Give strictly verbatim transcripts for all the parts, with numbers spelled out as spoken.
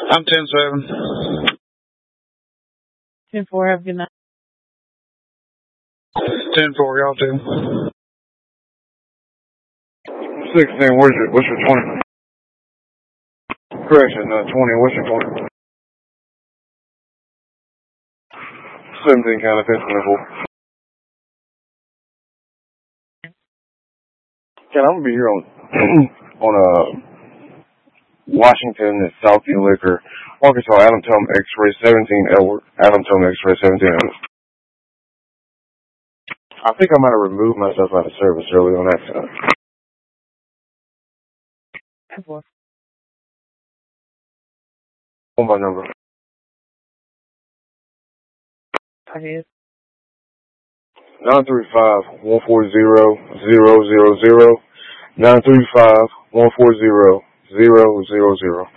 I'm ten seven. ten four, have a good night. ten four, y'all too. sixteen, what's your, what's your twenty? Correction, uh, twenty, what's your twenty? seventeen, kind of, ten twenty-four. Ken, I'm going to be here on, on, uh, Washington and Southview Liquor, Arkansas, Adam Tom X-Ray seventeen Edward, Adam Tom X-Ray seventeen Edward. I think I might have removed myself out of service early on that time. On my number. Okay. nine three five, one four zero, zero zero zero. nine three five, one four zero, zero zero zero.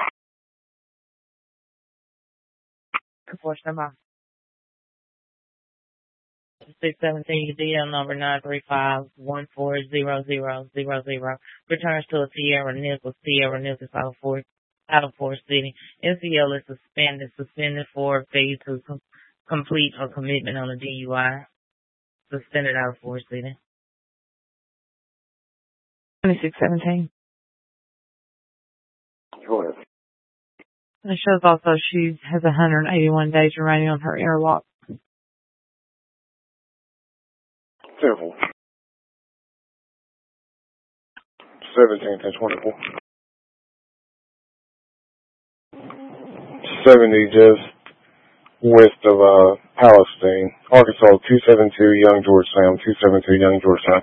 six seventeen D L number nine three five one four zero zero zero zero. Returns to a Sierra Nichols, Sierra Nichols out of Fort, out of Fort City. N C L is suspended, suspended for failure to com- complete or commitment on a D U I. Suspended out of Fort City. twenty-six seventeen. Go ahead. And it shows also she has one hundred eighty-one days remaining on her interlock. Careful. seventeen to twenty-four. seventy just west of uh, Palestine. Arkansas, two seven two Young Georgetown. two seven two Young Georgetown.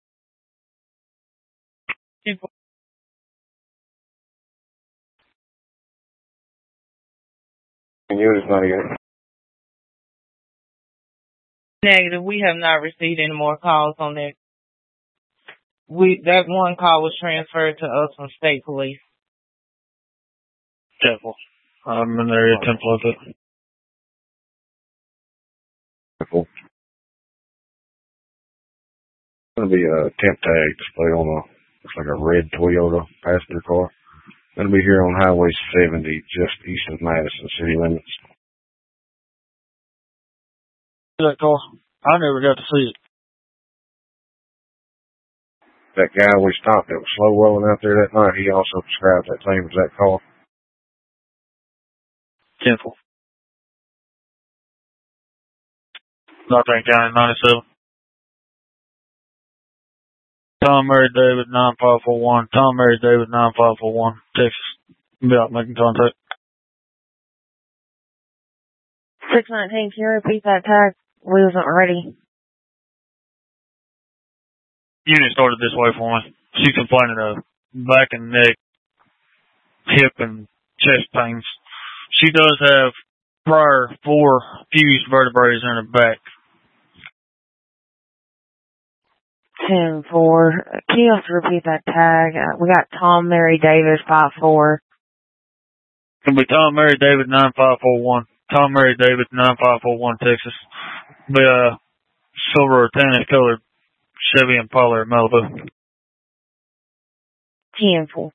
Unit ninety-eight. Negative. We have not received any more calls on that. We that one call was transferred to us from state police. Temple. I'm in the area Temple of it. Temple. It's going to be a temp tag display on a, looks like a red Toyota passenger car. Going to be here on Highway seventy, just east of Madison city limits. That car? I never got to see it. That guy we stopped that was slow rolling out there that night, he also described that same exact car. Temple. Northern County, ninety-seven. Tom Mary David, nine five four one. Tom Mary David, nine five four one. Texas. Be out making contact. six nineteen, can you repeat that tag? We wasn't ready. Unit started this way for me. She's complaining of back and neck, hip, and chest pains. She does have prior four fused vertebrae in her back. ten four. Can you also repeat that tag? Uh, we got Tom Mary Davis, five four. It's going to be Tom Mary David, nine five four one. Tom Mary David, nine five four one, Texas. Be a silver or tannish colored Chevy Impala or Malibu. ten four.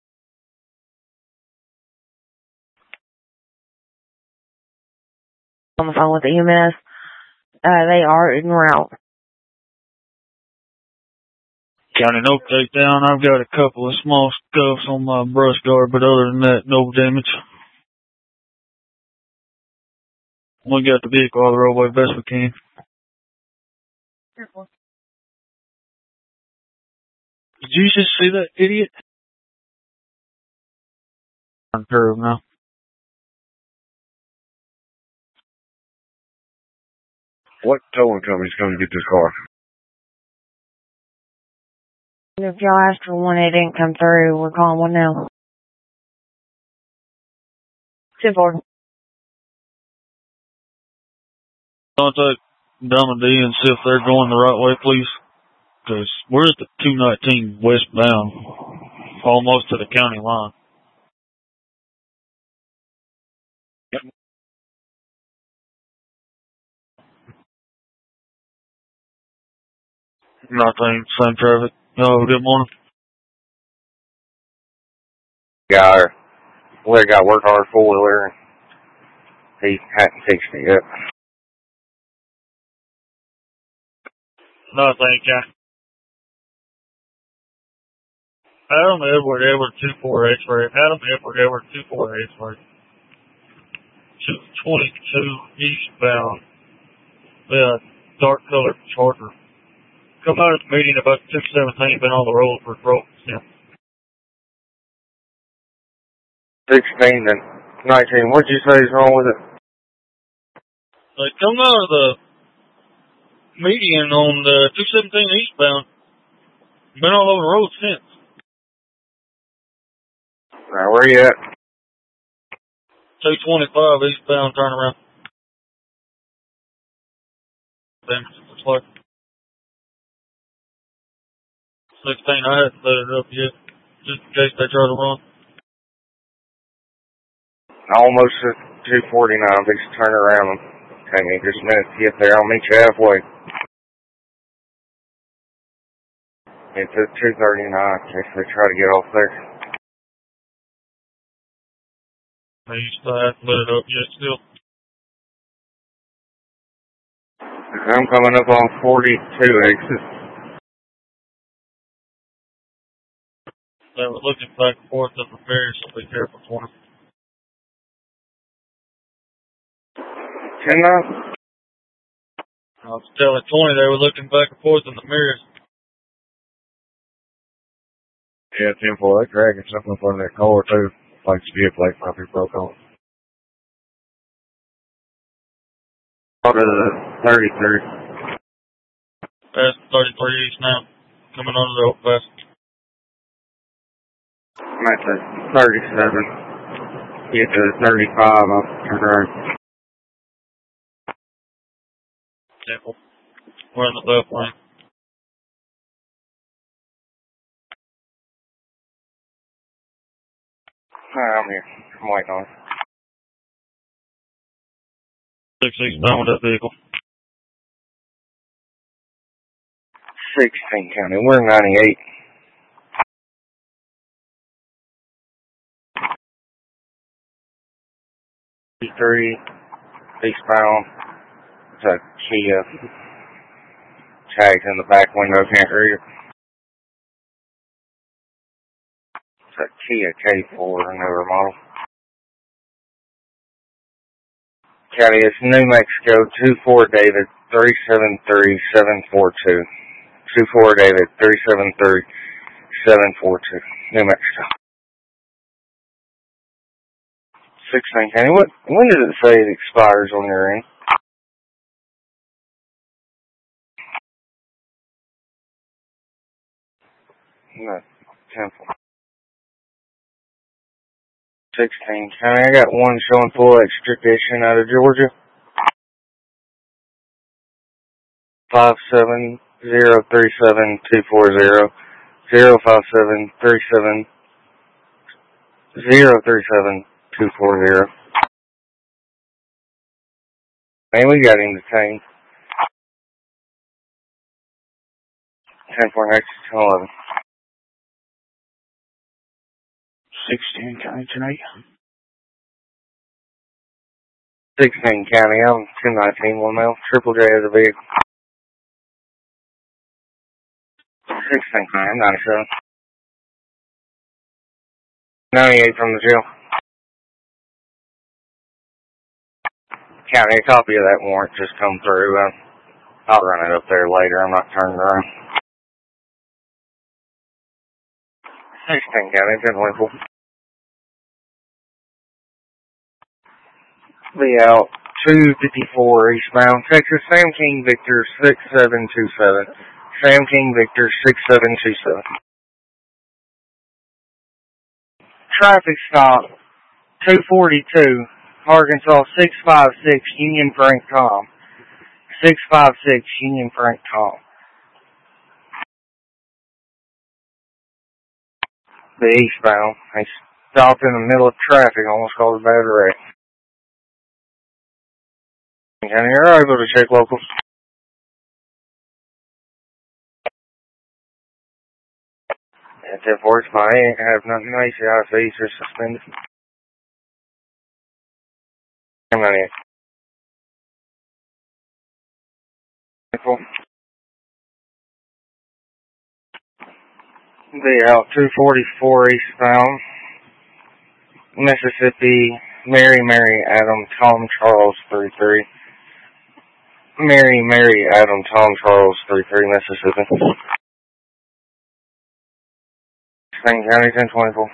On the phone with the E M S. Uh, they are en route. County no takedown. I've got a couple of small scuffs on my brush guard, but other than that, no damage. We got the vehicle out of the roadway best we can. Careful. Did you just see that idiot? On curve now. What towing company's going to get this car? If y'all asked for one, it didn't come through. We're calling one now. ten four. Contact Dom and D and see if they're going the right way, please. Because we're at the two nineteen westbound, almost to the county line. Nothing, same traffic. Oh, good morning. Got her. let a guy work on our four-wheeler, and he hadn't fixed it yet. No, thank you. Adam Edward Edward two four X-ray. Adam Edward Edward two four X-ray. two twenty-two eastbound. Yeah, dark colored Charger. Come out of the meeting about two seventeen, been on the road for broke. Yeah. sixteen and nineteen. What'd you say is wrong with it? They come out of the median on the two seventeen eastbound. Been all over the road since. Now, where you at? two twenty-five eastbound turnaround. Damage looks like. sixteen, I hadn't set it up yet, just in case they try to run. Almost at two forty-nine. I'm fixing to turn around and take me just a minute to get there. I'll meet you halfway. It's at two thirty-nine in case they try to get off there. They still haven't lit it up yet still. I'm coming up on forty-two exit. They were looking back and forth up the ferry, so be careful for them. ten nine? I was telling twenty they were looking back and forth in the mirrors. Yeah, ten four. They're dragging something up on that car, too. Like speed plate might be broke on. Out of the thirty-three. Past thirty-three east now. Coming under the overpass. I'm at the thirty-seven. Get to the thirty-five, I'll turn around. Simple. We're in the left lane. Hi, I'm here. I'm waiting on it. Six eastbound with that vehicle. sixteen County. We're ninety-eight. three eastbound. It's a Kia. Tags in the back window, can't read it. It's a Kia K four, newer model. County, it's New Mexico, two four David, three seven three seven four two. two four David, three seven three seven four two. New Mexico. sixteen County. What, when does it say it expires on your end? No, Temple. sixteen County. I got one showing full extradition out of Georgia. Five seven zero three seven two four zero zero five seven three seven zero three seven two four zero. Man, we got him detained. Ten four next to eleven. sixteen County tonight. Sixteen County. I'm two nineteen one mile. Triple J as a vehicle. Sixteen County. I'm ninety-seven. ninety-eight from the jail. County, a copy of that warrant just come through. Uh, I'll run it up there later. I'm not turning around. sixteen County, ten twenty-four. Be out two fifty-four eastbound Texas. Sam King Victor six seven two seven. Sam King Victor six seven two seven. Traffic stop two forty-two. Arkansas six five six Union Frank Tom. six five six Union Frank Tom. The eastbound. They stopped in the middle of traffic, almost caused a bad wreck. And you're able to check locals. At ten four, it's fine. I ain't have nothing nice. The I C is just suspended. ninety-eight. The out two forty-four eastbound, Mississippi, Mary, Mary, Adam, Tom, Charles, three three. Mary, Mary, Adam, Tom, Charles, three three, Mississippi. Spain County, ten twenty-four.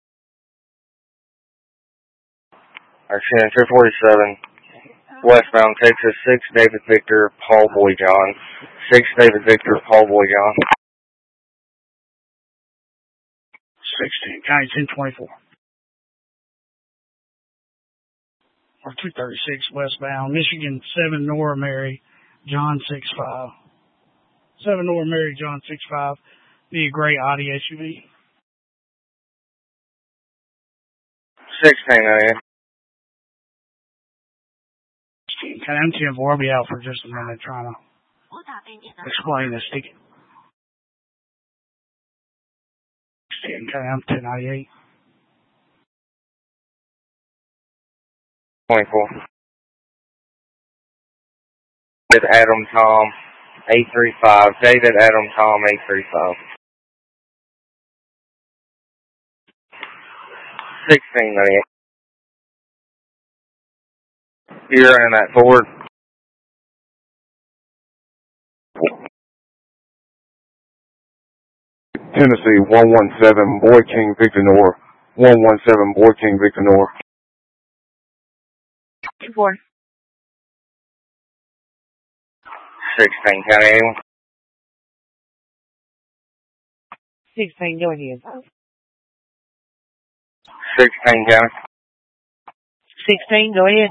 Actually, two forty-seven, westbound, Texas, six, David Victor, Paul Boy John. six, David Victor, Paul Boy John. sixteen, County ten twenty-four. Or two thirty-six westbound, Michigan, seven, Nora Mary, John six five. seven, Nora Mary, John six five. Be a gray Audi S U V. sixteen, ninety-eight. County M ten four, I'll be out for just a minute trying to explain this ticket. sixteen, County M ten ninety-eight. twenty-four. David Adam Tom eight three five. David Adam Tom eight three five. sixteen ninety-eight. You're running that forward. Tennessee one one seven Boy King Victor Nor. one one seven Boy King Victor Nor. Four. sixteen, County A one. sixteen, go ahead. sixteen, County. sixteen, go ahead.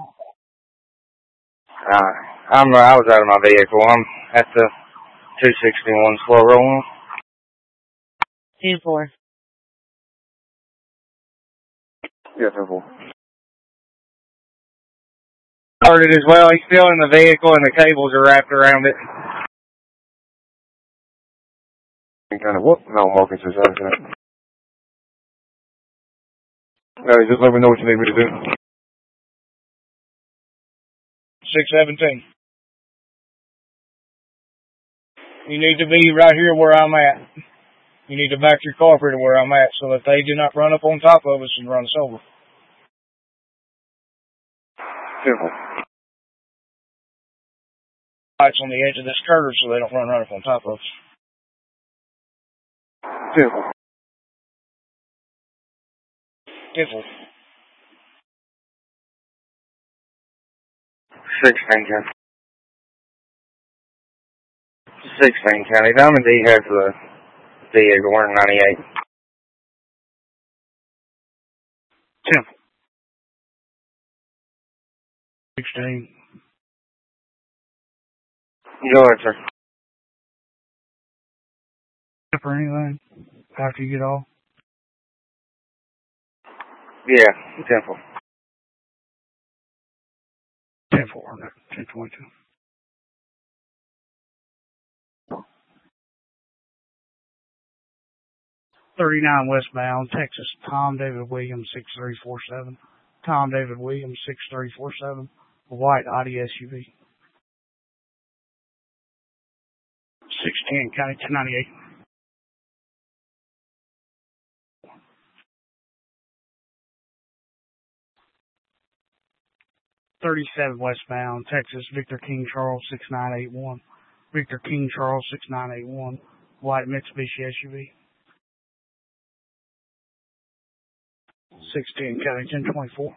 Uh, I'm, I was out of my vehicle. I'm at the two sixty-one slow rolling. ten four. Yeah, ten four. Started as well. He's still in the vehicle and the cables are wrapped around it. Kind of what? No, Marcus is out of that. No, just let me know what you need me to do. six seventeen. You need to be right here where I'm at. You need to back your car to where I'm at so that they do not run up on top of us and run us over. Simple. Lights on the edge of this curve so they don't run right up on top of us. Simple. Simple. sixteen, County. sixteen, County. Diamond D has the vehicle wearing ninety-eight. Simple. sixteen. Go ahead, sir. Or anything after you get off? Yeah, Temple. ten four, ten twenty-two. thirty-nine westbound, Texas, Tom David Williams, six three four seven. Tom David Williams, six three four seven. A white Audi S U V. six ten, County ten ninety-eight. thirty-seven westbound, Texas, Victor King Charles, six nine eight one. Victor King Charles, six nine eight one. White Mitsubishi S U V. sixteen, County ten twenty-four.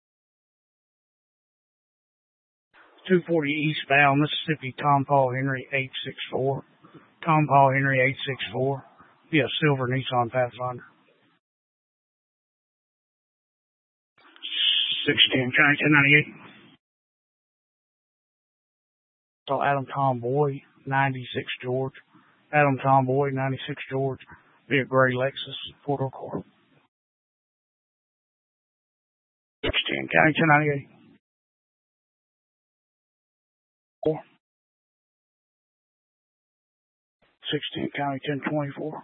two forty eastbound, Mississippi, Tom Paul Henry, eight six four. Tom Paul Henry, eight six four. Be a silver Nissan Pathfinder. sixteen, County ten ninety-eight. So Adam Tomboy, ninety-six George. Adam Tomboy, ninety-six George. Be a gray Lexus, four-door car. sixteen, County ten ninety-eight. Four. sixteen, County ten twenty-four.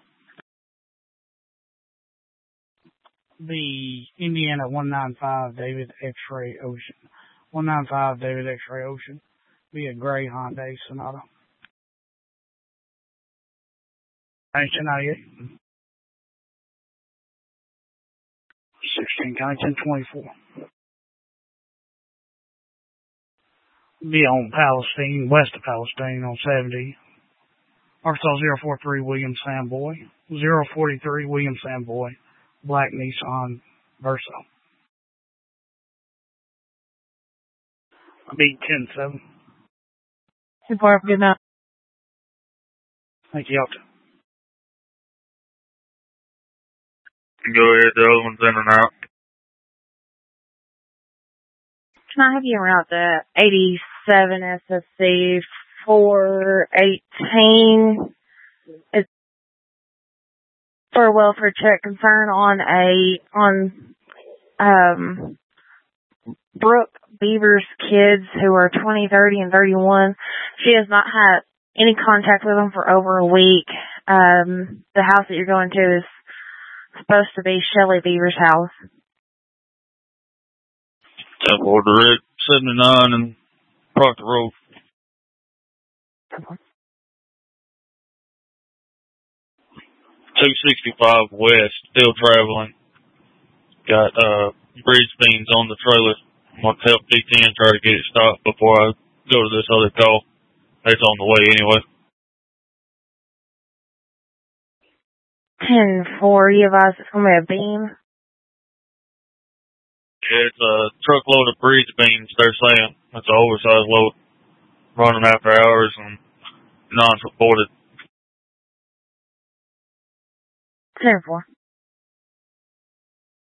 The Indiana one nine five David X-Ray Ocean. one nine five David X-Ray Ocean. Be a gray Hyundai Sonata. nineteen ninety-eight. sixteen County ten twenty-four. Be on Palestine, west of Palestine on seventy. Arkansas zero four three William Samboy. zero four three William Samboy. Black Nissan Versa. Be ten seven. ten four, good night. Thank you, Alta. Go ahead, the other one's in and out. Can I have you route the eighty-seven S S C four eighteen? It's for a welfare check concern on a, on, um, Brooke Beaver's kids who are twenty, thirty, and thirty-one. She has not had any contact with them for over a week. Um, the house that you're going to is supposed to be Shelley Beaver's house. Tap order Rick, seventy-nine and Proctor Road. two sixty-five West, still traveling. Got, uh, bridge beams on the trailer. I'm going to help D ten try to get it stopped before I go to this other call. It's on the way anyway. ten four, you advise it's going to be a beam? Yeah, it's a truckload of bridge beams, they're saying. It's an oversized load. Running after hours and non-supported. ten four.